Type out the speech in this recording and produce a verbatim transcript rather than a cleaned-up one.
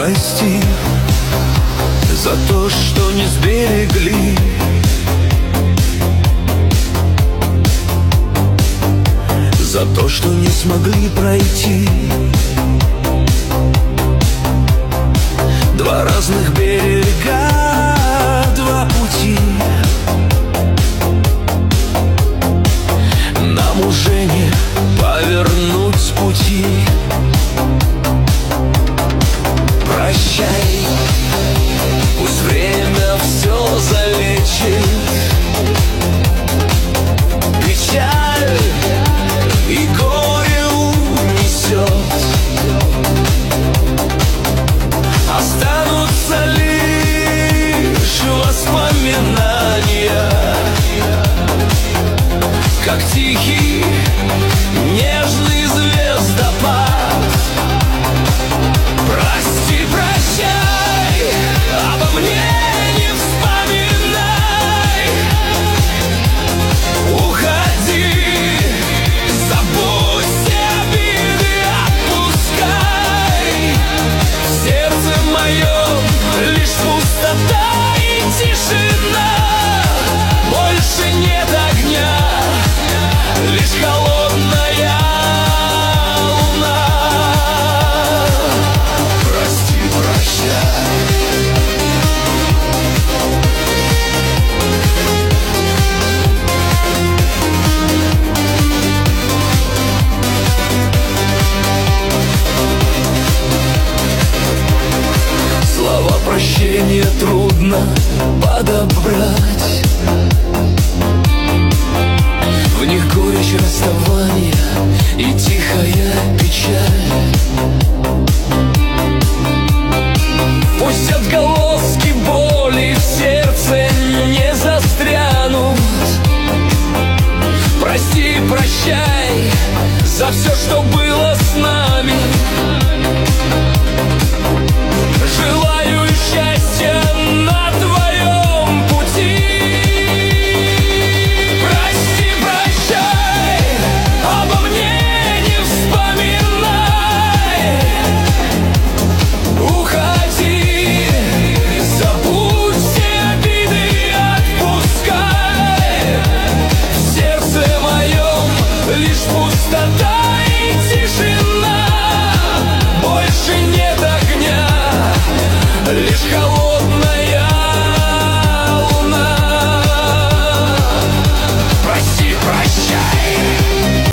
прости за то, что не сберегли. За то, что не смогли пройти два разных берега, два пути. Нам уже не повернуть с пути. Прощай, пусть время все залечит печаль и горе унесет. Останутся лишь воспоминания, как тихий нежный звездопад. Прости, прощай, обо мне не вспоминай. Уходи, забудь все обиды, отпускай. В сердце моем лишь пустота и тишина. Больше нет огня, лишь холодная луна. Прости, прощай. Слова прощения трудно подобрать. В них горечь расставания и тихая